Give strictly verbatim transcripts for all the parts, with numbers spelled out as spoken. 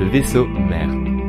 vaisseau mère.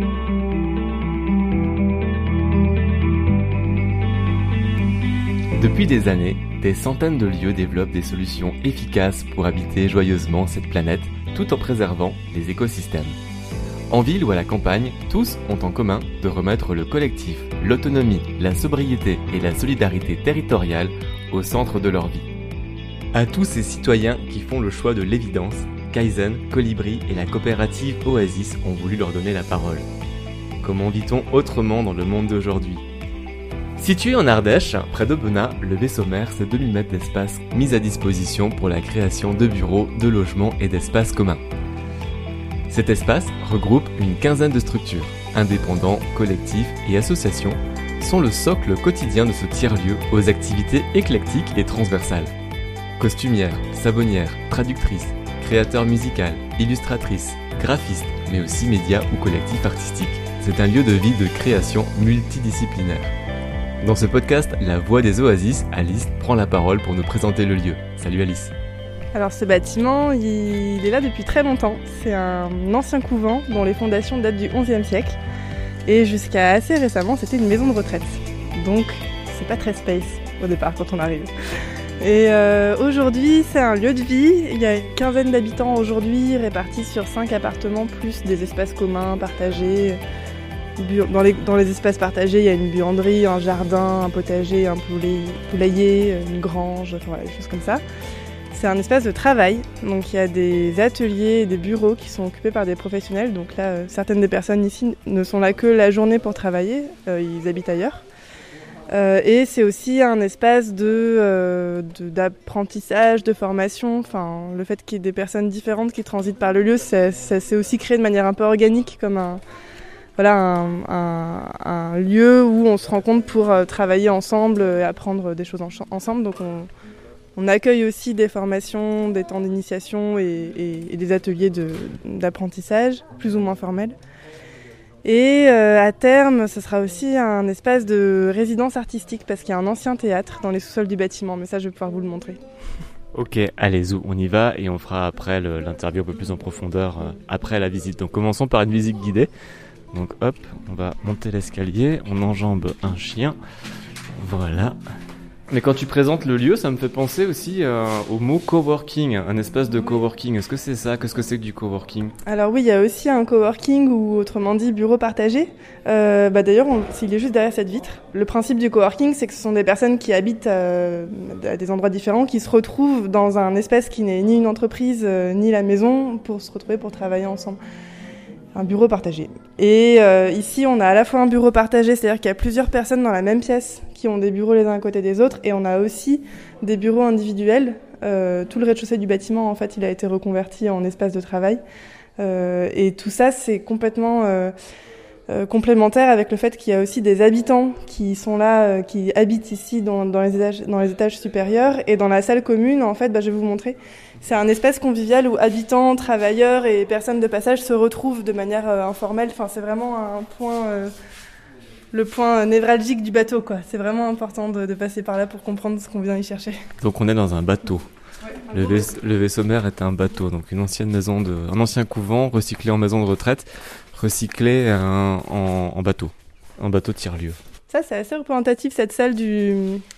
Depuis des années, des centaines de lieux développent des solutions efficaces pour habiter joyeusement cette planète tout en préservant les écosystèmes. En ville ou à la campagne, tous ont en commun de remettre le collectif, l'autonomie, la sobriété et la solidarité territoriale au centre de leur vie. À tous ces citoyens qui font le choix de l'évidence, Kaizen, Colibri et la coopérative Oasis ont voulu leur donner la parole. Comment vit-on autrement dans le monde d'aujourd'hui ? Situé en Ardèche, près d'Aubenas, le vaisseau mère, c'est deux mille mètres d'espace mis à disposition pour la création de bureaux, de logements et d'espaces communs. Cet espace regroupe une quinzaine de structures, indépendants, collectifs et associations, sont le socle quotidien de ce tiers-lieu aux activités éclectiques et transversales. Costumières, savonnières, traductrices, créateurs musicales, illustratrices, graphistes, mais aussi médias ou collectifs artistiques. C'est un lieu de vie de création multidisciplinaire. Dans ce podcast, La Voix des Oasis, Alice prend la parole pour nous présenter le lieu. Salut Alice. Alors ce bâtiment, il est là depuis très longtemps. C'est un ancien couvent dont les fondations datent du onzième siècle. Et jusqu'à assez récemment, c'était une maison de retraite. Donc c'est pas très space au départ quand on arrive. Et euh, aujourd'hui, c'est un lieu de vie. Il y a une quinzaine d'habitants aujourd'hui répartis sur cinq appartements plus des espaces communs partagés. Dans les, dans les espaces partagés, il y a une buanderie, un jardin, un potager, un poulet, poulailler, une grange, enfin voilà, des choses comme ça. C'est un espace de travail, donc il y a des ateliers et des bureaux qui sont occupés par des professionnels. Donc là, euh, certaines des personnes ici ne sont là que la journée pour travailler, euh, ils habitent ailleurs. Euh, et c'est aussi un espace de, euh, de, d'apprentissage, de formation. Enfin, le fait qu'il y ait des personnes différentes qui transitent par le lieu, ça, ça s'est aussi créé de manière un peu organique, comme un, voilà, un, un, un lieu où on se rencontre pour euh, travailler ensemble et apprendre des choses en, ensemble. Donc on, On accueille aussi des formations, des temps d'initiation et, et, et des ateliers de, d'apprentissage, plus ou moins formels. Et euh, à terme, ce sera aussi un espace de résidence artistique parce qu'il y a un ancien théâtre dans les sous-sols du bâtiment, mais ça je vais pouvoir vous le montrer. Ok, allez, zou, on y va et on fera après le, l'interview un peu plus en profondeur euh, après la visite. Donc commençons par une visite guidée. Donc hop, on va monter l'escalier, on enjambe un chien, voilà. Mais quand tu présentes le lieu, ça me fait penser aussi euh, au mot coworking, un espace de coworking. Est-ce que c'est ça ? Qu'est-ce que c'est que du coworking ? Alors oui, il y a aussi un coworking ou autrement dit bureau partagé. Euh, bah d'ailleurs, on, il est juste derrière cette vitre. Le principe du coworking, c'est que ce sont des personnes qui habitent euh, à des endroits différents, qui se retrouvent dans un espace qui n'est ni une entreprise euh, ni la maison pour se retrouver pour travailler ensemble. Un bureau partagé. Et euh, ici, on a à la fois un bureau partagé, c'est-à-dire qu'il y a plusieurs personnes dans la même pièce qui ont des bureaux les uns à côté des autres, et on a aussi des bureaux individuels. Euh, tout le rez-de-chaussée du bâtiment, en fait, il a été reconverti en espace de travail. Euh, et tout ça, c'est complètement euh, euh, complémentaire avec le fait qu'il y a aussi des habitants qui sont là, euh, qui habitent ici dans, dans, les étages, dans les étages supérieurs. Et dans la salle commune, en fait, bah, je vais vous montrer. C'est un espace convivial où habitants, travailleurs et personnes de passage se retrouvent de manière euh, informelle. Enfin, c'est vraiment un point, euh, le point névralgique du bateau, quoi. C'est vraiment important de, de passer par là pour comprendre ce qu'on vient y chercher. Donc on est dans un bateau. Ouais, le, vais- le vaisseau mère est un bateau, donc une ancienne maison de, un ancien couvent recyclé en maison de retraite, recyclé euh, en, en bateau, en bateau tiers-lieu. Ça, c'est assez représentatif, cette salle du...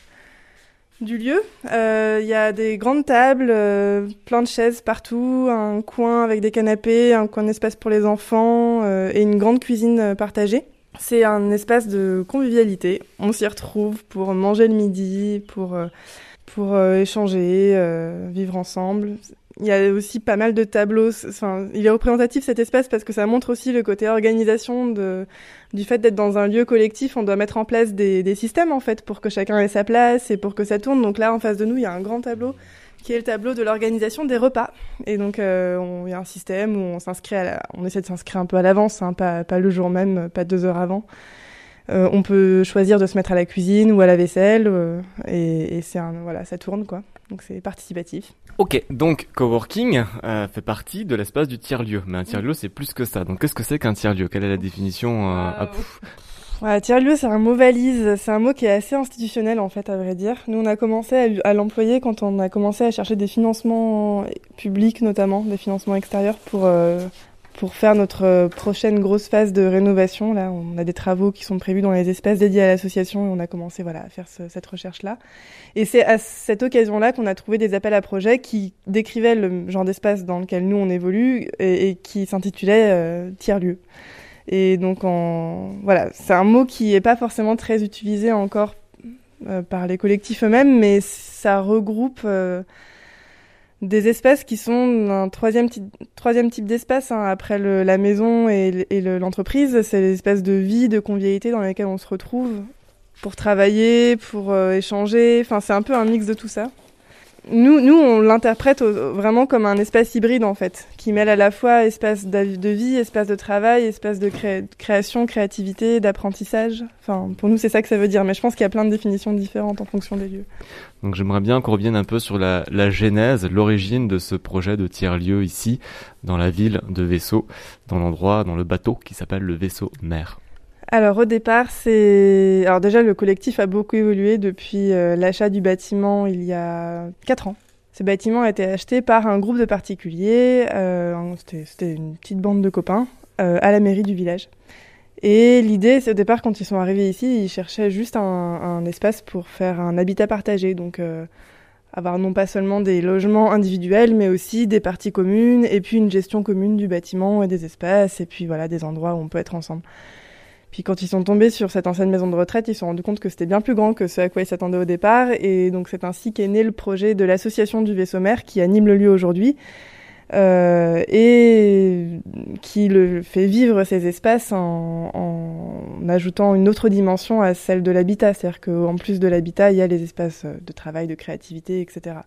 du lieu. Il euh, y a des grandes tables, euh, plein de chaises partout, un coin avec des canapés, un coin d'espace pour les enfants euh, et une grande cuisine euh, partagée. C'est un espace de convivialité. On s'y retrouve pour manger le midi, pour, euh, pour euh, échanger, euh, vivre ensemble. Il y a aussi pas mal de tableaux. Enfin, il est représentatif cet espace parce que ça montre aussi le côté organisation de, du fait d'être dans un lieu collectif. On doit mettre en place des, des systèmes en fait pour que chacun ait sa place et pour que ça tourne. Donc là, en face de nous, il y a un grand tableau qui est le tableau de l'organisation des repas. Et donc, euh, on, il y a un système où on s'inscrit, à la, on essaie de s'inscrire un peu à l'avance, hein, pas, pas le jour même, pas deux heures avant. Euh, on peut choisir de se mettre à la cuisine ou à la vaisselle euh, et, et c'est un, voilà, ça tourne quoi. Donc c'est participatif. Ok, donc coworking euh, fait partie de l'espace du tiers-lieu, mais un tiers-lieu c'est plus que ça. Donc qu'est-ce que c'est qu'un tiers-lieu ? Quelle est la définition euh, euh, à... Ouais, tiers-lieu, c'est un mot valise. C'est un mot qui est assez institutionnel, en fait, à vrai dire. Nous, on a commencé à, à l'employer quand on a commencé à chercher des financements publics, notamment, des financements extérieurs pour, euh, pour faire notre prochaine grosse phase de rénovation. Là, on a des travaux qui sont prévus dans les espaces dédiés à l'association et on a commencé voilà, à faire ce, cette recherche-là. Et c'est à cette occasion-là qu'on a trouvé des appels à projets qui décrivaient le genre d'espace dans lequel nous on évolue et, et qui s'intitulaient euh, tiers-lieux. Et donc, en, voilà, c'est un mot qui n'est pas forcément très utilisé encore euh, par les collectifs eux-mêmes, mais ça regroupe... Euh, des espaces qui sont un troisième, ty- troisième type d'espace, hein, après le, la maison et, et le, l'entreprise. C'est l'espace de vie, de convivialité dans lesquels on se retrouve pour travailler, pour euh, échanger. Enfin, c'est un peu un mix de tout ça. Nous, nous on l'interprète au, vraiment comme un espace hybride, en fait, qui mêle à la fois espace de vie, espace de travail, espace de cré- création, créativité, d'apprentissage. Enfin, pour nous, c'est ça que ça veut dire. Mais je pense qu'il y a plein de définitions différentes en fonction des lieux. Donc j'aimerais bien qu'on revienne un peu sur la, la genèse, l'origine de ce projet de tiers-lieu ici, dans la ville de Vaisseau, dans l'endroit, dans le bateau qui s'appelle le Vaisseau Mer. Alors au départ, c'est... Alors déjà, le collectif a beaucoup évolué depuis euh, l'achat du bâtiment il y a quatre ans. Ce bâtiment a été acheté par un groupe de particuliers, euh, c'était, c'était une petite bande de copains, euh, à la mairie du village. Et l'idée, c'est au départ, quand ils sont arrivés ici, ils cherchaient juste un, un espace pour faire un habitat partagé, donc euh, avoir non pas seulement des logements individuels, mais aussi des parties communes, et puis une gestion commune du bâtiment et des espaces, et puis voilà, des endroits où on peut être ensemble. Puis quand ils sont tombés sur cette ancienne maison de retraite, ils se sont rendus compte que c'était bien plus grand que ce à quoi ils s'attendaient au départ. Et donc c'est ainsi qu'est né le projet de l'association du Vaisseau Mer qui anime le lieu aujourd'hui euh, et qui le fait vivre ces espaces en, en ajoutant une autre dimension à celle de l'habitat. C'est-à-dire qu'en plus de l'habitat, il y a les espaces de travail, de créativité, et cetera.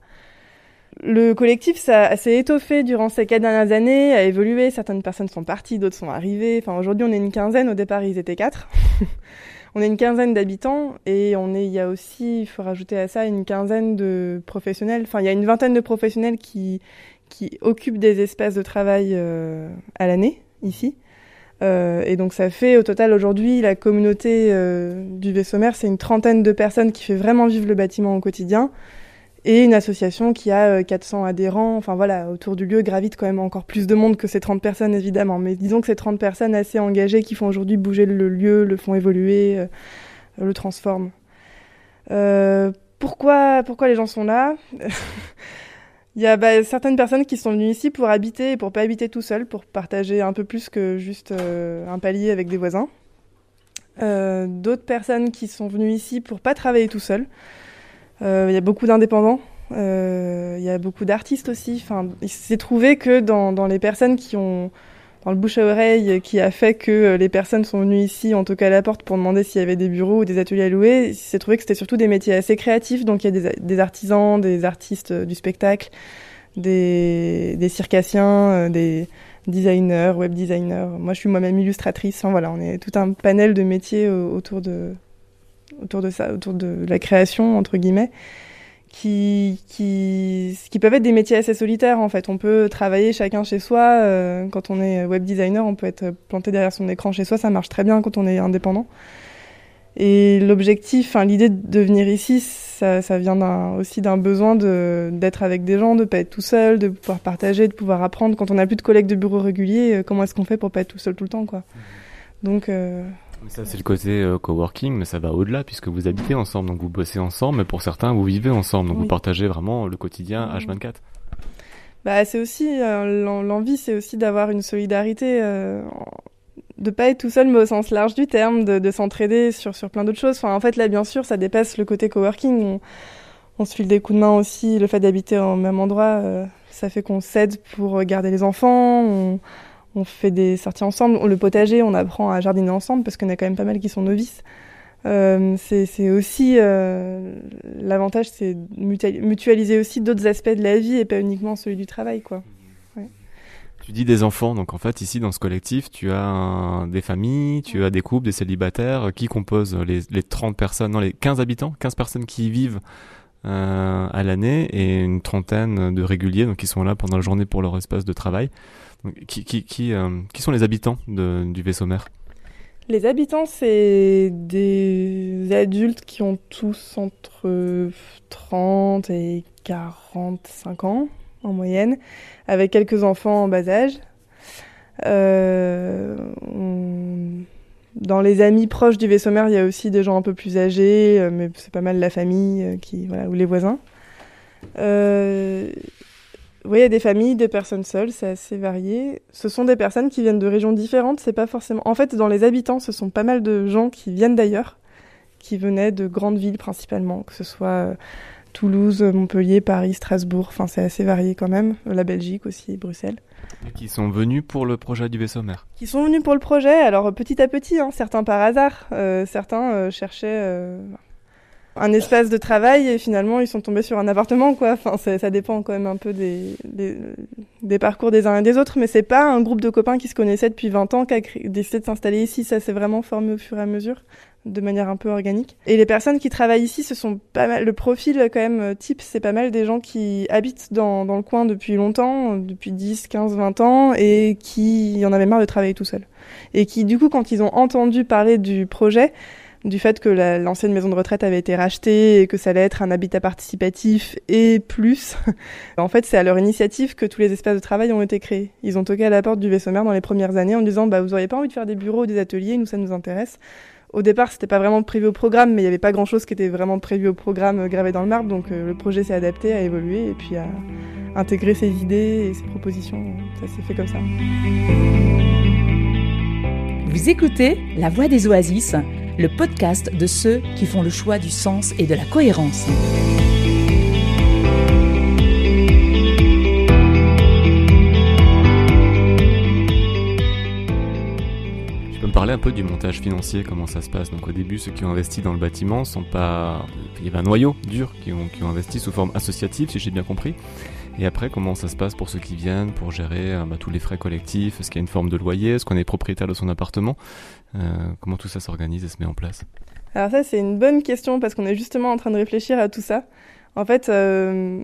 Le collectif ça, s'est étoffé durant ces quatre dernières années, a évolué. Certaines personnes sont parties, d'autres sont arrivées. Enfin, aujourd'hui, on est une quinzaine. Au départ, ils étaient quatre. On est une quinzaine d'habitants et on est, il y a aussi, il faut rajouter à ça, une quinzaine de professionnels. Enfin, il y a une vingtaine de professionnels qui, qui occupent des espaces de travail euh, à l'année, ici. Euh, et donc, ça fait, au total, aujourd'hui, la communauté euh, du Vaisseau Mer, c'est une trentaine de personnes qui fait vraiment vivre le bâtiment au quotidien. Et une association qui a quatre cents adhérents. Enfin voilà, autour du lieu gravite quand même encore plus de monde que ces trente personnes évidemment. Mais disons que ces trente personnes assez engagées qui font aujourd'hui bouger le lieu, le font évoluer, euh, le transforment. Euh, pourquoi, pourquoi les gens sont là ? Il y a bah, certaines personnes qui sont venues ici pour habiter et pour pas habiter tout seul, pour partager un peu plus que juste euh, un palier avec des voisins. Euh, d'autres personnes qui sont venues ici pour pas travailler tout seul. Il euh, y a beaucoup d'indépendants, il euh, y a beaucoup d'artistes aussi. Enfin, il s'est trouvé que dans, dans les personnes qui ont, dans le bouche à oreille, qui a fait que les personnes sont venues ici, en tout cas à la porte, pour demander s'il y avait des bureaux ou des ateliers à louer, il s'est trouvé que c'était surtout des métiers assez créatifs. Donc il y a des, des artisans, des artistes du spectacle, des, des circassiens, des designers, web designers. Moi, je suis moi-même illustratrice. Enfin, voilà, on est tout un panel de métiers autour de autour de ça, autour de la création, entre guillemets, qui, qui, qui peuvent être des métiers assez solitaires, en fait. On peut travailler chacun chez soi. Euh, quand on est web designer, on peut être planté derrière son écran chez soi. Ça marche très bien quand on est indépendant. Et l'objectif, enfin, l'idée de venir ici, ça, ça vient d'un, aussi d'un besoin de, d'être avec des gens, de pas être tout seul, de pouvoir partager, de pouvoir apprendre. Quand on n'a plus de collègues de bureau réguliers, comment est-ce qu'on fait pour pas être tout seul tout le temps, quoi. Donc... Euh, Ça, c'est le côté euh, coworking, mais ça va au-delà puisque vous habitez ensemble, donc vous bossez ensemble, mais pour certains, vous vivez ensemble, donc oui. Vous partagez vraiment le quotidien H vingt-quatre. Bah, c'est aussi, euh, l'envie, c'est aussi d'avoir une solidarité, euh, de pas être tout seul, mais au sens large du terme, de, de s'entraider sur, sur plein d'autres choses. Enfin, en fait, là, bien sûr, ça dépasse le côté coworking. On, on se file des coups de main aussi. Le fait d'habiter au même endroit, euh, ça fait qu'on s'aide pour garder les enfants. On, On fait des sorties ensemble. Le potager, on apprend à jardiner ensemble parce qu'on a quand même pas mal qui sont novices. Euh, c'est, c'est aussi... Euh, l'avantage, c'est de mutualiser aussi d'autres aspects de la vie et pas uniquement celui du travail, quoi. Ouais. Tu dis des enfants, donc en fait, ici, dans ce collectif, tu as un, des familles, tu as des couples, des célibataires qui composent les, les trente personnes, non, les quinze habitants, quinze personnes qui y vivent euh, à l'année et une trentaine de réguliers, donc qui sont là pendant la journée pour leur espace de travail. Qui, qui, qui, euh, qui sont les habitants de, du Vaisseau Mer ? Les habitants, c'est des adultes qui ont tous entre trente et quarante-cinq ans, en moyenne, avec quelques enfants en bas âge. Euh, on... Dans les amis proches du vaisseau mère, il y a aussi des gens un peu plus âgés, euh, mais c'est pas mal la famille euh, qui, voilà, ou les voisins. Euh... Oui, il y a des familles, des personnes seules, c'est assez varié. Ce sont des personnes qui viennent de régions différentes, c'est pas forcément... En fait, dans les habitants, ce sont pas mal de gens qui viennent d'ailleurs, qui venaient de grandes villes principalement, que ce soit euh, Toulouse, Montpellier, Paris, Strasbourg, enfin c'est assez varié quand même, la Belgique aussi, Bruxelles. Et qui sont venus pour le projet du vaisseau mère. Qui sont venus pour le projet, alors petit à petit, hein, certains par hasard, euh, certains euh, cherchaient... Euh... un espace de travail et finalement ils sont tombés sur un appartement quoi. Enfin ça, ça dépend quand même un peu des, des des parcours des uns et des autres, mais c'est pas un groupe de copains qui se connaissaient depuis vingt ans qui a créé, décidé de s'installer ici. Ça s'est vraiment formé au fur et à mesure, de manière un peu organique. Et les personnes qui travaillent ici, ce sont pas mal. Le profil quand même type, c'est pas mal des gens qui habitent dans dans le coin depuis longtemps, depuis dix, quinze, vingt ans et qui en avaient marre de travailler tout seuls. Et qui du coup quand ils ont entendu parler du projet, du fait que la, l'ancienne maison de retraite avait été rachetée et que ça allait être un habitat participatif et plus. En fait, c'est à leur initiative que tous les espaces de travail ont été créés. Ils ont toqué à la porte du vaisseau mère dans les premières années en disant bah, « vous auriez pas envie de faire des bureaux ou des ateliers, nous ça nous intéresse ». Au départ, c'était pas vraiment prévu au programme, mais il y avait pas grand-chose qui était vraiment prévu au programme euh, gravé dans le marbre, donc euh, le projet s'est adapté, a évolué et puis a intégré ses idées et ses propositions. Ça s'est fait comme ça. Vous écoutez La Voix des Oasis, le podcast de ceux qui font le choix du sens et de la cohérence. Tu peux me parler un peu du montage financier, comment ça se passe? Donc au début, ceux qui ont investi dans le bâtiment sont pas... Il y avait un noyau dur qui ont, qui ont investi sous forme associative, si j'ai bien compris. Et après, comment ça se passe pour ceux qui viennent, pour gérer euh, bah, tous les frais collectifs? Est-ce qu'il y a une forme de loyer? Est-ce qu'on est propriétaire de son appartement? euh, Comment tout ça s'organise et se met en place? Alors ça, c'est une bonne question parce qu'on est justement en train de réfléchir à tout ça. En fait, euh,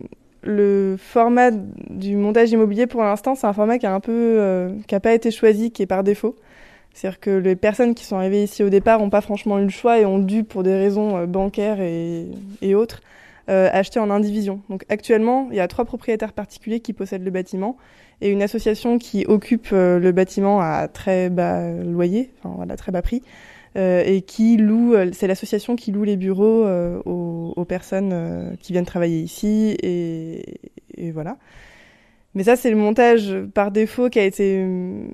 le format du montage immobilier, pour l'instant, c'est un format qui a un peu, euh, qui a pas été choisi, qui est par défaut. C'est-à-dire que les personnes qui sont arrivées ici au départ n'ont pas franchement eu le choix et ont dû, pour des raisons euh, bancaires et, et autres, euh, acheter en indivision. Donc actuellement, il y a trois propriétaires particuliers qui possèdent le bâtiment et une association qui occupe euh, le bâtiment à très bas loyer, enfin voilà, très bas prix, euh, et qui loue, c'est l'association qui loue les bureaux euh, aux, aux personnes euh, qui viennent travailler ici et, et voilà. Mais ça, c'est le montage par défaut qui a été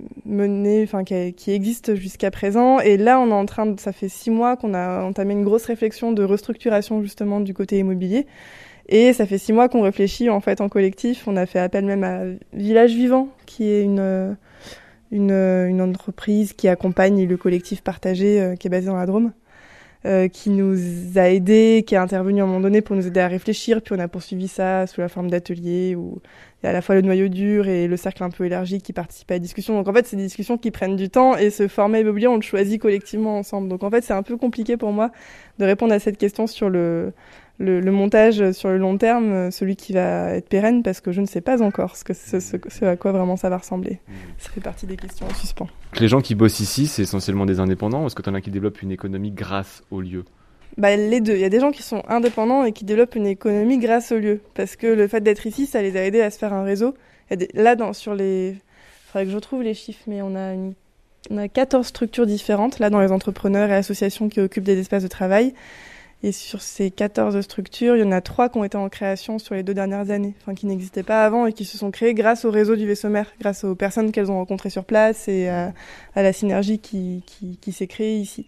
mené, enfin qui, a, qui existe jusqu'à présent. Et là, on est en train de, ça fait six mois qu'on a entamé une grosse réflexion de restructuration justement du côté immobilier. Et ça fait six mois qu'on réfléchit en fait en collectif. On a fait appel même à Village Vivant, qui est une une, une entreprise qui accompagne le collectif partagé euh, qui est basé dans la Drôme. Euh, qui nous a aidés, qui est intervenu à un moment donné pour nous aider à réfléchir, puis on a poursuivi ça sous la forme d'ateliers où il y a à la fois le noyau dur et le cercle un peu élargi qui participent à la discussion. Donc en fait, c'est des discussions qui prennent du temps et ce format immobilier, on le choisit collectivement ensemble. Donc en fait, c'est un peu compliqué pour moi de répondre à cette question sur le, le, le montage sur le long terme, celui qui va être pérenne, parce que je ne sais pas encore ce, que ce, ce, ce à quoi vraiment ça va ressembler. Ça fait partie des questions en suspens. Les gens qui bossent ici, c'est essentiellement des indépendants, ou est-ce que tu en as qui développent une économie grâce au lieu? Bah, les deux. Il y a des gens qui sont indépendants et qui développent une économie grâce au lieu. Parce que le fait d'être ici, ça les a aidés à se faire un réseau. Il y a des... Là, dans, sur les... Il faudrait que je retrouve les chiffres, mais on a, une... on a quatorze structures différentes, là, dans les entrepreneurs et associations qui occupent des espaces de travail. Et sur ces quatorze structures, il y en a trois qui ont été en création sur les deux dernières années, enfin qui n'existaient pas avant et qui se sont créées grâce au réseau du vaisseau mère, grâce aux personnes qu'elles ont rencontrées sur place et à, à la synergie qui, qui, qui s'est créée ici.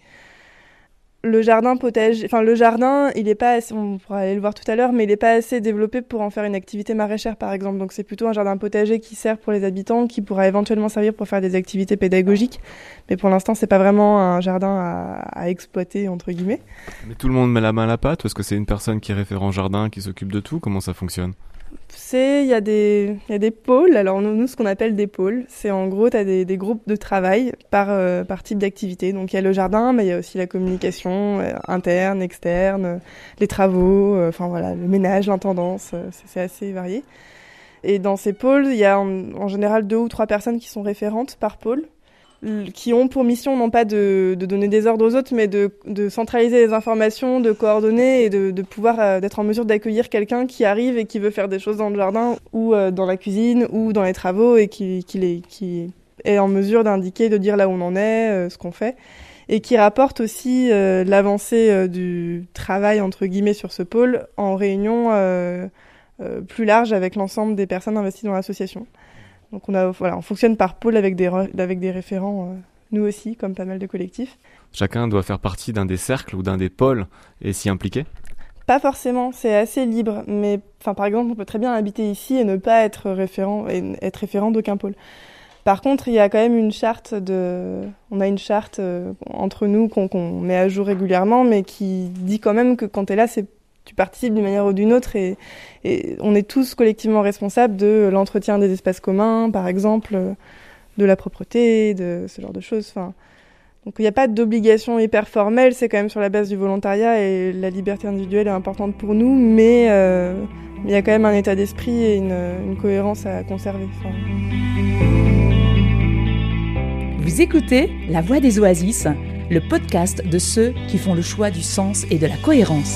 Le jardin potager, enfin le jardin, il est pas assez, on pourra aller le voir tout à l'heure, mais il est pas assez développé pour en faire une activité maraîchère par exemple. Donc c'est plutôt un jardin potager qui sert pour les habitants, qui pourra éventuellement servir pour faire des activités pédagogiques. Mais pour l'instant, c'est pas vraiment un jardin à, à exploiter entre guillemets. Mais tout le monde met la main à la pâte, ou est-ce que c'est une personne qui est référent jardin, qui s'occupe de tout? Comment ça fonctionne? C'est, il y a des, il y a des pôles. Alors nous, nous, ce qu'on appelle des pôles, c'est en gros, t'as des, des groupes de travail par, euh, par type d'activité. Donc il y a le jardin, mais il y a aussi la communication euh, interne, externe, euh, les travaux, euh, enfin voilà, le ménage, l'intendance, euh, c'est, c'est assez varié. Et dans ces pôles, il y a en, en général deux ou trois personnes qui sont référentes par pôle, qui ont pour mission non pas de, de donner des ordres aux autres, mais de, de centraliser les informations, de coordonner et de, de pouvoir euh, d'être en mesure d'accueillir quelqu'un qui arrive et qui veut faire des choses dans le jardin ou euh, dans la cuisine ou dans les travaux et qui, qui, les, qui est en mesure d'indiquer, de dire là où on en est, euh, ce qu'on fait, et qui rapporte aussi euh, l'avancée euh, du travail entre guillemets sur ce pôle en réunion euh, euh, plus large avec l'ensemble des personnes investies dans l'association. Donc on a, voilà, on fonctionne par pôle avec des, re- avec des référents, euh, nous aussi, comme pas mal de collectifs. Chacun doit faire partie d'un des cercles ou d'un des pôles et s'y impliquer ? Pas forcément, c'est assez libre, mais enfin, par exemple, on peut très bien habiter ici et ne pas être référent, et être référent d'aucun pôle. Par contre, il y a quand même une charte de, on a une charte euh, entre nous qu'on, qu'on met à jour régulièrement, mais qui dit quand même que quand t'es là, c'est, tu participes d'une manière ou d'une autre, et, et on est tous collectivement responsables de l'entretien des espaces communs, par exemple, de la propreté, de ce genre de choses. Enfin, donc il n'y a pas d'obligation hyper formelle, c'est quand même sur la base du volontariat et la liberté individuelle est importante pour nous, mais euh, il y a quand même un état d'esprit et une, une cohérence à conserver. Enfin... Vous écoutez La Voix des Oasis, le podcast de ceux qui font le choix du sens et de la cohérence.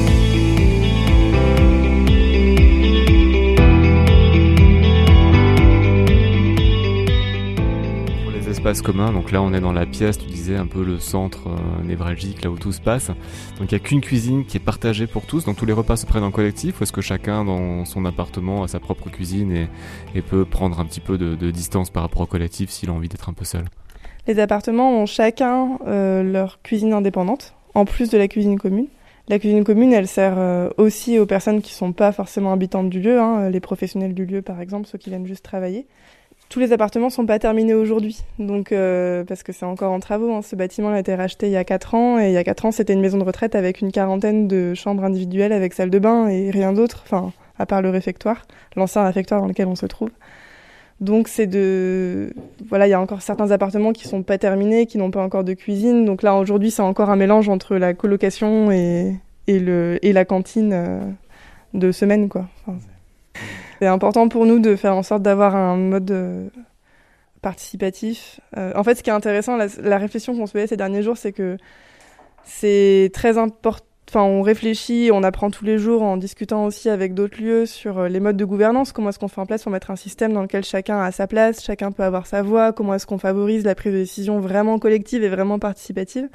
Espace commun, donc là on est dans la pièce, tu disais un peu le centre euh, névralgique, là où tout se passe. Donc il n'y a qu'une cuisine qui est partagée pour tous, donc tous les repas se prennent en collectif, ou est-ce que chacun dans son appartement a sa propre cuisine et, et peut prendre un petit peu de, de distance par rapport au collectif s'il a envie d'être un peu seul ? Les appartements ont chacun euh, leur cuisine indépendante, en plus de la cuisine commune. La cuisine commune, elle sert euh, aussi aux personnes qui ne sont pas forcément habitantes du lieu, hein, les professionnels du lieu par exemple, ceux qui viennent juste travailler. Tous les appartements sont pas terminés aujourd'hui, donc euh, parce que c'est encore en travaux. Hein. Ce bâtiment a été racheté il y a quatre ans, et il y a quatre ans, c'était une maison de retraite avec une quarantaine de chambres individuelles avec salle de bain et rien d'autre, enfin, à part le réfectoire, l'ancien réfectoire dans lequel on se trouve. Donc c'est de... Voilà, il y a encore certains appartements qui sont pas terminés, qui n'ont pas encore de cuisine. Donc là, aujourd'hui, c'est encore un mélange entre la colocation et, et, le... et la cantine euh, de semaine, quoi. Enfin, c'est important pour nous de faire en sorte d'avoir un mode euh, participatif. Euh, en fait, ce qui est intéressant, la, la réflexion qu'on se fait ces derniers jours, c'est que c'est très important. Enfin, on réfléchit, on apprend tous les jours en discutant aussi avec d'autres lieux sur les modes de gouvernance. Comment est-ce qu'on fait en place pour mettre un système dans lequel chacun a sa place, chacun peut avoir sa voix. Comment est-ce qu'on favorise la prise de décision vraiment collective et vraiment participative.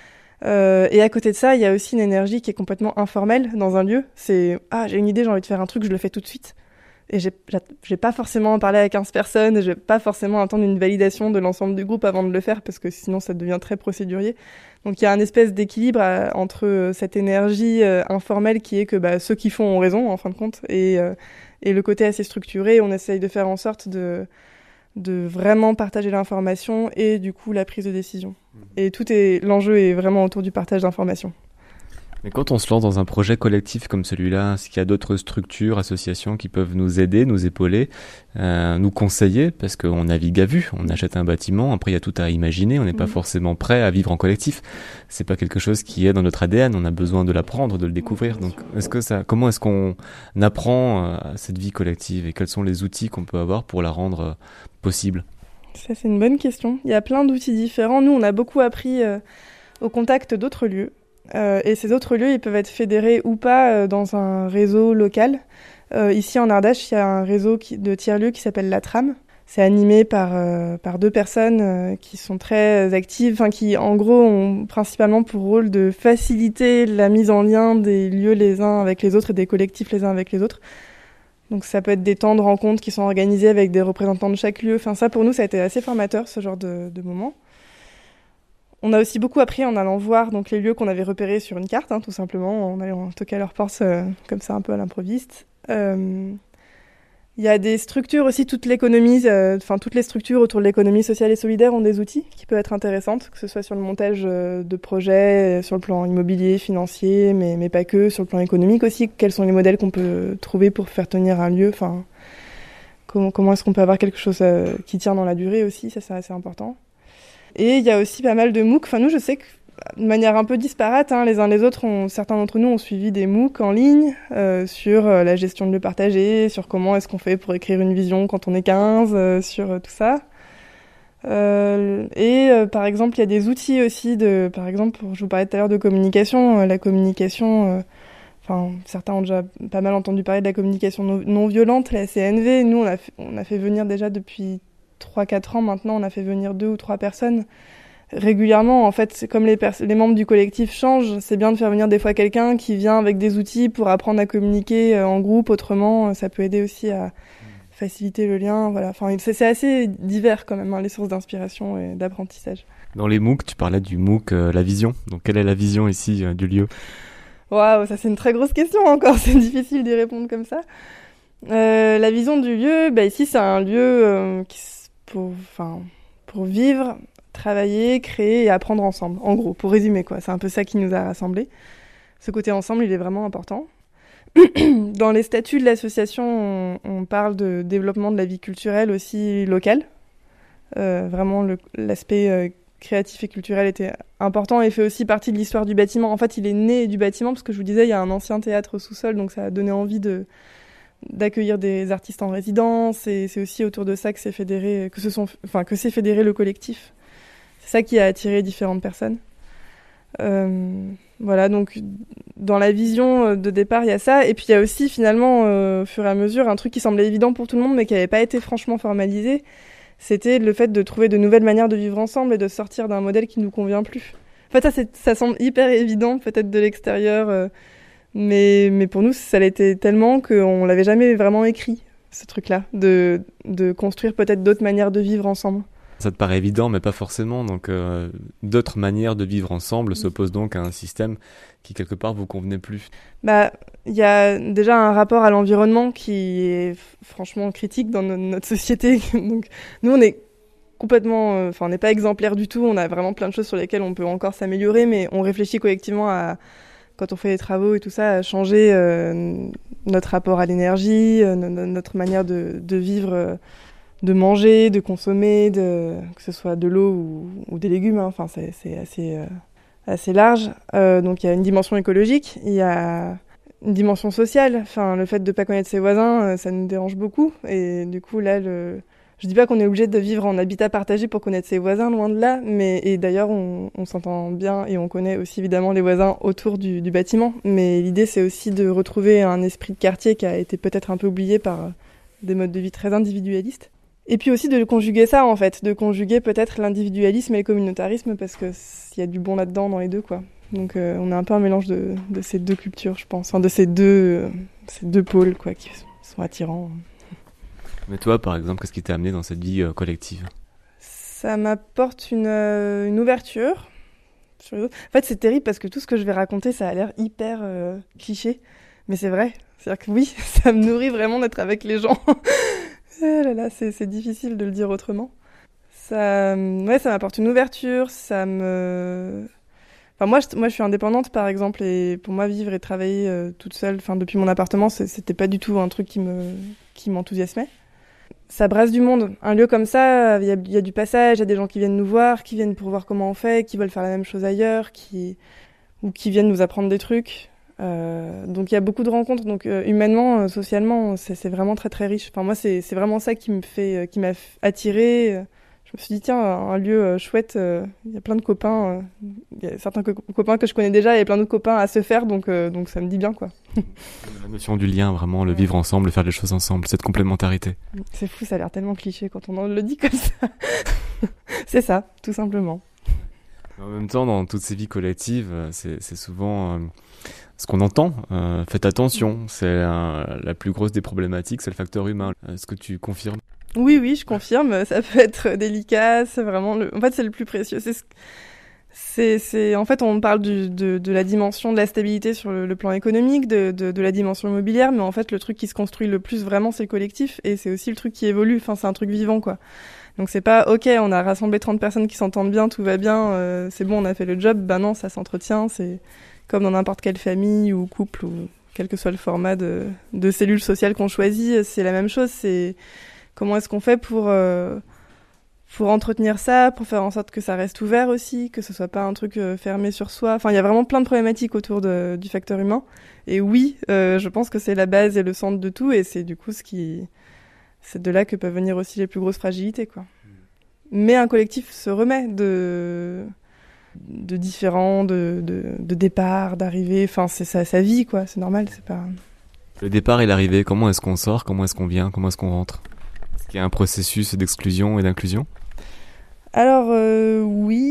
Euh, et à côté de ça, il y a aussi une énergie qui est complètement informelle dans un lieu. C'est « Ah, j'ai une idée, j'ai envie de faire un truc, je le fais tout de suite ». Et j'ai, j'ai pas forcément parlé à quinze personnes, je vais pas forcément attendre une validation de l'ensemble du groupe avant de le faire, parce que sinon ça devient très procédurier. Donc il y a un espèce d'équilibre à, entre cette énergie euh, informelle qui est que bah, ceux qui font ont raison, en fin de compte, et, euh, et le côté assez structuré, on essaye de faire en sorte de, de vraiment partager l'information et du coup la prise de décision. Et tout est, l'enjeu est vraiment autour du partage d'informations. Mais quand on se lance dans un projet collectif comme celui-là, est-ce qu'il y a d'autres structures, associations qui peuvent nous aider, nous épauler, euh, nous conseiller ? Parce qu'on navigue à vue, on achète un bâtiment, après il y a tout à imaginer, on n'est mmh. pas forcément prêt à vivre en collectif. C'est pas quelque chose qui est dans notre A D N, on a besoin de l'apprendre, de le découvrir. Donc, est-ce que ça, comment est-ce qu'on apprend à cette vie collective et quels sont les outils qu'on peut avoir pour la rendre possible ? Ça, c'est une bonne question. Il y a plein d'outils différents. Nous, on a beaucoup appris euh, au contact d'autres lieux. Euh, et ces autres lieux, ils peuvent être fédérés ou pas euh, dans un réseau local. Euh, ici, en Ardèche, il y a un réseau qui, de tiers-lieux qui s'appelle la Trame. C'est animé par, euh, par deux personnes euh, qui sont très actives, enfin qui, en gros, ont principalement pour rôle de faciliter la mise en lien des lieux les uns avec les autres et des collectifs les uns avec les autres. Donc ça peut être des temps de rencontres qui sont organisés avec des représentants de chaque lieu. Enfin ça, pour nous, ça a été assez formateur, ce genre de, de moment. On a aussi beaucoup appris en allant voir donc, les lieux qu'on avait repérés sur une carte, hein, tout simplement, en allant toquer à leur porte euh, comme ça un peu à l'improviste. Euh, il y a des structures aussi, toute l'économie, enfin euh, toutes les structures autour de l'économie sociale et solidaire ont des outils qui peuvent être intéressantes, que ce soit sur le montage euh, de projets, sur le plan immobilier, financier, mais, mais pas que, sur le plan économique aussi. Quels sont les modèles qu'on peut trouver pour faire tenir un lieu, enfin, comment, comment est-ce qu'on peut avoir quelque chose euh, qui tient dans la durée aussi, ça c'est assez important. Et il y a aussi pas mal de MOOC. Enfin, nous, je sais que de manière un peu disparate, hein, les uns les autres, ont, certains d'entre nous ont suivi des MOOC en ligne euh, sur euh, la gestion de lieux partagés, sur comment est-ce qu'on fait pour écrire une vision quand on est quinze, euh, sur euh, tout ça. Euh, et euh, par exemple, il y a des outils aussi de, par exemple, je vous parlais tout à l'heure de communication. Euh, la communication, euh, enfin, certains ont déjà pas mal entendu parler de la communication non, non violente, la C N V. Nous, on a, fait, on a fait venir déjà depuis trois quatre ans maintenant, on a fait venir deux ou trois personnes régulièrement. En fait, c'est comme les, pers- les membres du collectif changent, c'est bien de faire venir des fois quelqu'un qui vient avec des outils pour apprendre à communiquer en groupe autrement. Ça peut aider aussi à faciliter le lien. Voilà. Enfin, c'est, c'est assez divers quand même, hein, les sources d'inspiration et d'apprentissage. Dans les MOOC, tu parlais du MOOC euh, La Vision. Donc, quelle est la vision ici euh, du lieu ? Waouh, ça c'est une très grosse question encore, c'est difficile d'y répondre comme ça. Euh, la vision du lieu, bah ici c'est un lieu euh, qui, pour, enfin, pour vivre, travailler, créer et apprendre ensemble. En gros, pour résumer quoi, c'est un peu ça qui nous a rassemblés. Ce côté ensemble, il est vraiment important. Dans les statuts de l'association, on, on parle de développement de la vie culturelle aussi locale. Euh, vraiment, le, l'aspect euh, créatif et culturel était important et fait aussi partie de l'histoire du bâtiment. En fait, il est né du bâtiment parce que je vous disais, il y a un ancien théâtre au sous-sol, donc ça a donné envie de d'accueillir des artistes en résidence, et c'est aussi autour de ça que s'est fédéré, que se sont, enfin que s'est fédéré le collectif. C'est ça qui a attiré différentes personnes. Euh, voilà, donc dans la vision de départ, il y a ça, et puis il y a aussi finalement, euh, au fur et à mesure, un truc qui semblait évident pour tout le monde, mais qui n'avait pas été franchement formalisé. C'était le fait de trouver de nouvelles manières de vivre ensemble et de sortir d'un modèle qui ne nous convient plus. En fait, ça, c'est, ça semble hyper évident, peut-être de l'extérieur. Euh, Mais, mais pour nous, ça l'était tellement qu'on l'avait jamais vraiment écrit, ce truc-là, de, de construire peut-être d'autres manières de vivre ensemble. Ça te paraît évident, mais pas forcément. Donc, euh, d'autres manières de vivre ensemble s'opposent donc à un système qui, quelque part, vous convenait plus. Bah, il y a déjà un rapport à l'environnement qui est franchement critique dans no- notre société. Donc, nous, on est complètement, enfin, euh, on n'est pas exemplaire du tout. On a vraiment plein de choses sur lesquelles on peut encore s'améliorer, mais on réfléchit collectivement à, quand on fait les travaux et tout ça, à changer euh, notre rapport à l'énergie, euh, no- notre manière de, de vivre, euh, de manger, de consommer, de, que ce soit de l'eau ou, ou des légumes. Hein. Enfin, c'est, c'est assez, euh, assez large. Euh, donc, il y a une dimension écologique, il y a une dimension sociale. Enfin, le fait de ne pas connaître ses voisins, euh, ça nous dérange beaucoup. Et du coup, là, le... je dis pas qu'on est obligé de vivre en habitat partagé pour connaître ses voisins, loin de là. Mais et d'ailleurs, on, on s'entend bien et on connaît aussi évidemment les voisins autour du, du bâtiment. Mais l'idée, c'est aussi de retrouver un esprit de quartier qui a été peut-être un peu oublié par des modes de vie très individualistes. Et puis aussi de conjuguer ça, en fait, de conjuguer peut-être l'individualisme et le communautarisme, parce qu'il y a du bon là-dedans dans les deux, quoi. Donc euh, on a un peu un mélange de, de ces deux cultures, je pense, enfin, de ces deux, euh, ces deux pôles, quoi, qui sont attirants. Mais toi, par exemple, qu'est-ce qui t'a amené dans cette vie euh, collective ? Ça m'apporte une, euh, une ouverture sur les autres. En fait, c'est terrible parce que tout ce que je vais raconter, ça a l'air hyper euh, cliché, mais c'est vrai. C'est-à-dire que oui, ça me nourrit vraiment d'être avec les gens. Oh là là, c'est, c'est difficile de le dire autrement. Ça, ouais, ça m'apporte une ouverture, ça me... Enfin, moi, je, moi, je suis indépendante, par exemple, et pour moi, vivre et travailler euh, toute seule, enfin, depuis mon appartement, c'est, c'était pas du tout un truc qui me, qui m'enthousiasmait. Ça brasse du monde. Un lieu comme ça, il y a, y a du passage, il y a des gens qui viennent nous voir, qui viennent pour voir comment on fait, qui veulent faire la même chose ailleurs, qui, ou qui viennent nous apprendre des trucs. Euh, donc il y a beaucoup de rencontres, donc euh, humainement, euh, socialement, c'est, c'est vraiment très très riche. Enfin moi c'est c'est vraiment ça qui me fait, euh, qui m'a attirée. Je me suis dit tiens, un lieu euh, chouette, il euh, y a plein de copains, il euh, y a certains co- copains que je connais déjà, il y a plein d'autres copains à se faire, donc euh, donc ça me dit bien quoi. La notion du lien, vraiment, le vivre ensemble, le faire des choses ensemble, cette complémentarité. C'est fou, ça a l'air tellement cliché quand on le dit comme ça. C'est ça, tout simplement. En même temps, dans toutes ces vies collectives, c'est, c'est souvent euh, ce qu'on entend. Euh, faites attention, c'est euh, la plus grosse des problématiques, c'est le facteur humain. Est-ce que tu confirmes ? Oui, oui, je confirme. Ça peut être délicat, c'est vraiment le... En fait, c'est le plus précieux. C'est, ce... c'est, c'est... En fait, on parle du, de, de la dimension de la stabilité sur le, le plan économique, de, de, de la dimension immobilière, mais en fait, le truc qui se construit le plus vraiment, c'est le collectif, et c'est aussi le truc qui évolue. Enfin, c'est un truc vivant, quoi. Donc c'est pas ok, on a rassemblé trente personnes qui s'entendent bien, tout va bien, euh, c'est bon, on a fait le job. Ben non, ça s'entretient, c'est comme dans n'importe quelle famille ou couple ou quel que soit le format de, de cellule sociale qu'on choisit, c'est la même chose. C'est comment est-ce qu'on fait pour euh, pour entretenir ça, pour faire en sorte que ça reste ouvert aussi, que ce soit pas un truc euh, fermé sur soi. Enfin, il y a vraiment plein de problématiques autour de, du facteur humain. Et oui, euh, je pense que c'est la base et le centre de tout, et c'est du coup ce qui c'est de là que peuvent venir aussi les plus grosses fragilités, quoi. Mais un collectif se remet de, de différents, de, de, de départ, d'arrivée. Enfin, c'est sa, sa vie, quoi. C'est normal, c'est pas... Le départ et l'arrivée, comment est-ce qu'on sort ? Comment est-ce qu'on vient ? Comment est-ce qu'on rentre ? Est-ce qu'il y a un processus d'exclusion et d'inclusion ? Alors euh, oui,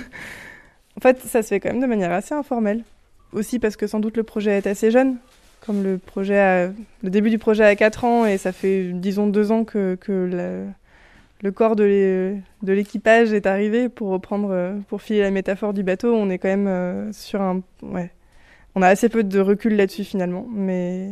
en fait ça se fait quand même de manière assez informelle. Aussi parce que sans doute le projet est assez jeune, comme le projet a, le début du projet a quatre ans et ça fait disons deux ans que, que la, le corps de, l'é, de l'équipage est arrivé, pour reprendre, pour filer la métaphore du bateau. On est quand même euh, sur un, ouais, on a assez peu de recul là-dessus finalement, mais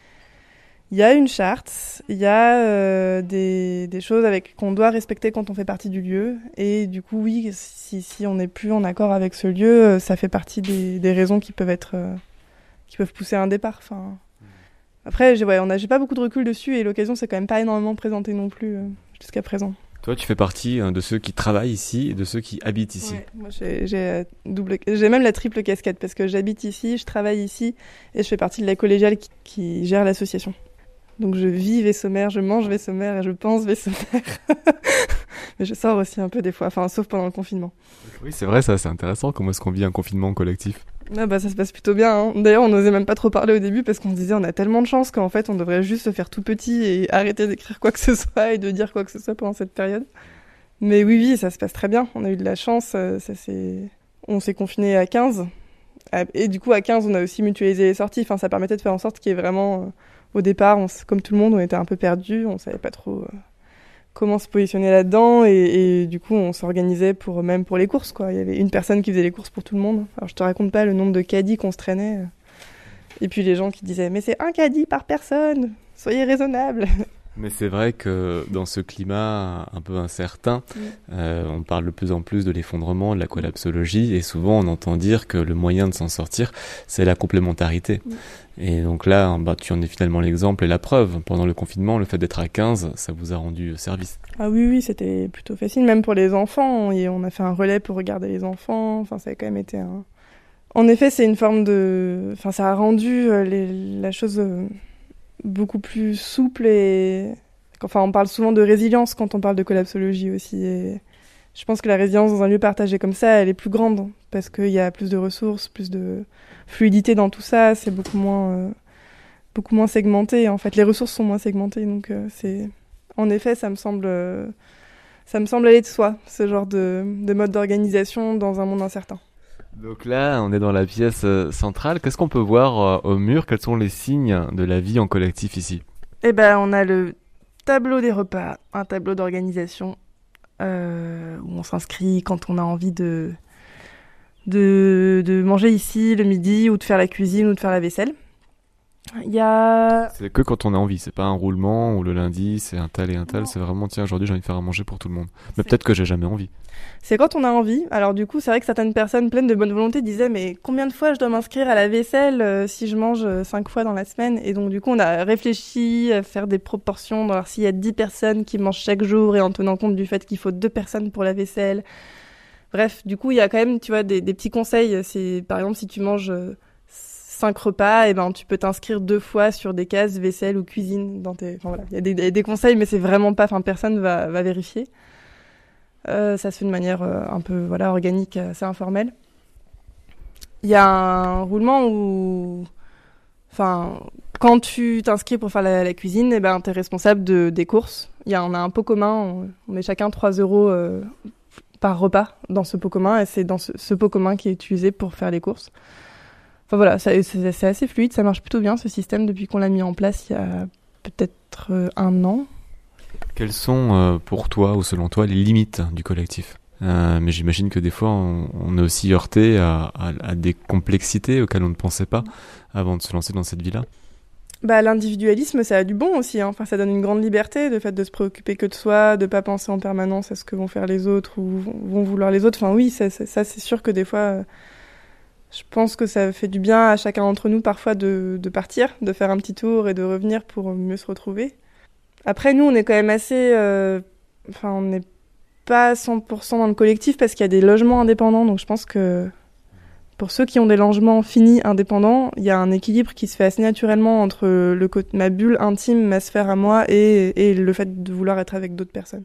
il y a une charte, il y a euh, des, des choses avec, qu'on doit respecter quand on fait partie du lieu. Et du coup, oui, si, si on n'est plus en accord avec ce lieu, ça fait partie des, des raisons qui peuvent être, euh, qui peuvent pousser à un départ. Enfin, après, j'ai, ouais, on a, j'ai pas beaucoup de recul dessus et l'occasion s'est quand même pas énormément présentée non plus euh, jusqu'à présent. Toi, tu fais partie hein, de ceux qui travaillent ici et de ceux qui habitent ici. Ouais, moi, j'ai, j'ai, double, j'ai même la triple casquette parce que j'habite ici, je travaille ici et je fais partie de la collégiale qui, qui gère l'association. Donc je vis Vaisseau-Mer, je mange Vaisseau-Mer et je pense Vaisseau-Mer. Mais je sors aussi un peu des fois, enfin sauf pendant le confinement. Oui, c'est vrai, ça, c'est intéressant. Comment est-ce qu'on vit un confinement collectif ? Ah bah ça se passe plutôt bien. Hein. D'ailleurs, on n'osait même pas trop parler au début parce qu'on se disait on a tellement de chance qu'en fait on devrait juste se faire tout petit et arrêter d'écrire quoi que ce soit et de dire quoi que ce soit pendant cette période. Mais oui, oui, ça se passe très bien. On a eu de la chance. Ça s'est... On s'est confiné à quinze. Et du coup, à quinze, on a aussi mutualisé les sorties. Enfin, ça permettait de faire en sorte qu'il y ait vraiment... Au départ, on, comme tout le monde, on était un peu perdus, on savait pas trop euh, comment se positionner là-dedans et, et du coup, on s'organisait pour même pour les courses, quoi. Il y avait une personne qui faisait les courses pour tout le monde. Alors, je te raconte pas le nombre de caddies qu'on se traînait. Et puis les gens qui disaient « Mais c'est un caddie par personne, soyez raisonnables !» Mais c'est vrai que dans ce climat un peu incertain, mmh. euh, on parle de plus en plus de l'effondrement, de la collapsologie, et souvent on entend dire que le moyen de s'en sortir, c'est la complémentarité. Mmh. Et donc là, bah, tu en es finalement l'exemple et la preuve. Pendant le confinement, le fait d'être à quinze, ça vous a rendu service. Ah oui, oui, c'était plutôt facile, même pour les enfants. Et on a fait un relais pour regarder les enfants. Enfin, ça a quand même été un... En effet, c'est une forme de... Enfin, ça a rendu les... la chose... beaucoup plus souple et... Enfin, on parle souvent de résilience quand on parle de collapsologie aussi. Et je pense que la résilience dans un lieu partagé comme ça, elle est plus grande parce qu'il y a plus de ressources, plus de fluidité dans tout ça. C'est beaucoup moins, euh, beaucoup moins segmenté. En fait, les ressources sont moins segmentées. Donc, euh, c'est... En effet, ça me semble, euh, ça me semble aller de soi, ce genre de, de mode d'organisation dans un monde incertain. Donc là, on est dans la pièce centrale. Qu'est-ce qu'on peut voir au mur ? Quels sont les signes de la vie en collectif ici ? Eh ben, on a le tableau des repas, un tableau d'organisation euh, où on s'inscrit quand on a envie de, de, de manger ici le midi ou de faire la cuisine ou de faire la vaisselle. Il y a... C'est que quand on a envie, c'est pas un roulement où le lundi c'est un tel et un tel, non. C'est vraiment tiens aujourd'hui j'ai envie de faire à manger pour tout le monde. Mais c'est... peut-être que j'ai jamais envie. C'est quand on a envie. Alors du coup c'est vrai que certaines personnes pleines de bonne volonté disaient mais combien de fois je dois m'inscrire à la vaisselle euh, si je mange euh, cinq fois dans la semaine. Et donc du coup on a réfléchi à faire des proportions. Alors s'il y a dix personnes qui mangent chaque jour et en tenant compte du fait qu'il faut deux personnes pour la vaisselle. Bref, du coup il y a quand même tu vois des, des petits conseils. C'est par exemple si tu manges... Euh, cinq repas, et ben tu peux t'inscrire deux fois sur des cases vaisselle ou cuisine dans tes. Enfin voilà, il y a des, des conseils, mais c'est vraiment pas. Enfin, personne va va vérifier. Euh, ça se fait de manière euh, un peu voilà organique, assez informelle. Il y a un roulement où, enfin, quand tu t'inscris pour faire la, la cuisine, et ben t'es responsable de des courses. Il y a on a un pot commun, on, on met chacun trois euros euh, par repas dans ce pot commun, et c'est dans ce, ce pot commun qui est utilisé pour faire les courses. Enfin voilà, ça, c'est, c'est assez fluide, ça marche plutôt bien ce système depuis qu'on l'a mis en place il y a peut-être euh, un an. Quelles sont euh, pour toi ou selon toi les limites du collectif ? euh, Mais j'imagine que des fois on, on est aussi heurté à, à, à des complexités auxquelles on ne pensait pas avant de se lancer dans cette vie-là. Bah, l'individualisme, ça a du bon aussi. Hein. Enfin, ça donne une grande liberté, le fait de se préoccuper que de soi, de pas penser en permanence à ce que vont faire les autres ou vont vouloir les autres. Enfin oui, ça, ça, ça c'est sûr que des fois... Euh, Je pense que ça fait du bien à chacun d'entre nous parfois de, de partir, de faire un petit tour et de revenir pour mieux se retrouver. Après, nous, on est quand même assez... Euh, enfin, on n'est pas cent pour cent dans le collectif parce qu'il y a des logements indépendants. Donc je pense que pour ceux qui ont des logements finis indépendants, il y a un équilibre qui se fait assez naturellement entre le, ma bulle intime, ma sphère à moi et, et le fait de vouloir être avec d'autres personnes.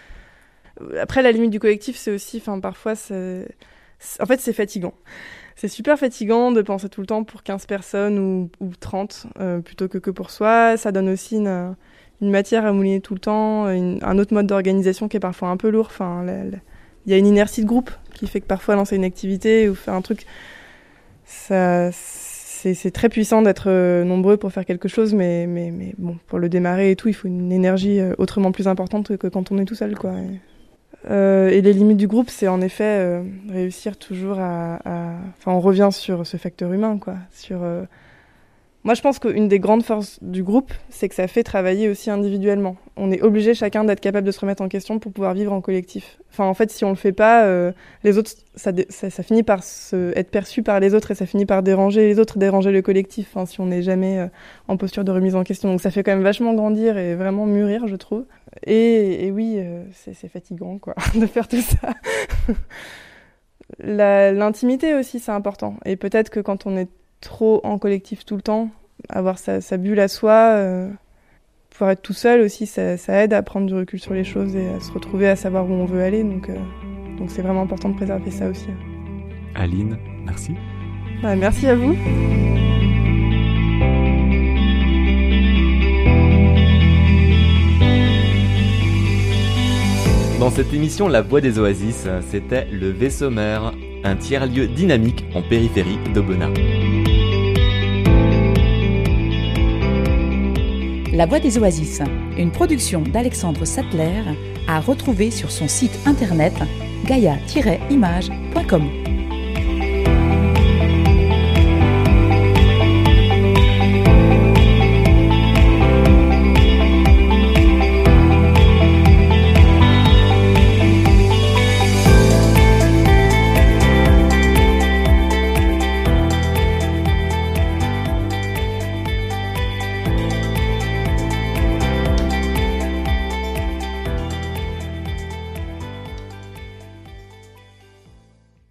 Après, la limite du collectif, c'est aussi... Enfin, parfois, c'est... En fait, c'est fatigant. C'est super fatigant de penser tout le temps pour quinze personnes ou, ou trente euh, plutôt que que pour soi. Ça donne aussi une, une matière à mouliner tout le temps, une, un autre mode d'organisation qui est parfois un peu lourd. Enfin, il y a une inertie de groupe qui fait que parfois lancer une activité ou faire un truc, ça, c'est, c'est très puissant d'être nombreux pour faire quelque chose, mais, mais, mais bon, pour le démarrer et tout, il faut une énergie autrement plus importante que quand on est tout seul, quoi. Et, euh, et les limites du groupe, c'est en effet euh, réussir toujours à, à... Enfin, on revient sur ce facteur humain, quoi, sur... Euh, Moi, je pense qu'une des grandes forces du groupe, c'est que ça fait travailler aussi individuellement. On est obligé chacun d'être capable de se remettre en question pour pouvoir vivre en collectif. Enfin, en fait, si on le fait pas, euh, les autres, ça, ça, ça finit par se, être perçu par les autres et ça finit par déranger les autres, déranger le collectif. Enfin, si on n'est jamais euh, en posture de remise en question. Donc, ça fait quand même vachement grandir et vraiment mûrir, je trouve. Et, et oui, euh, c'est, c'est fatigant, quoi, de faire tout ça. La, l'intimité aussi, c'est important. Et peut-être que quand on est trop en collectif tout le temps, avoir sa, sa bulle à soi, euh, pouvoir être tout seul aussi, ça, ça aide à prendre du recul sur les choses et à se retrouver, à savoir où on veut aller. Donc, euh, donc c'est vraiment important de préserver ça aussi. Aline, merci. Bah, merci à vous. Dans cette émission La Voix des Oasis, c'était le Vaisseau Mère, un tiers-lieu dynamique en périphérie d'Aubenas. La Voix des Oasis, une production d'Alexandre Sattler, à retrouver sur son site internet gaia tiret image point com.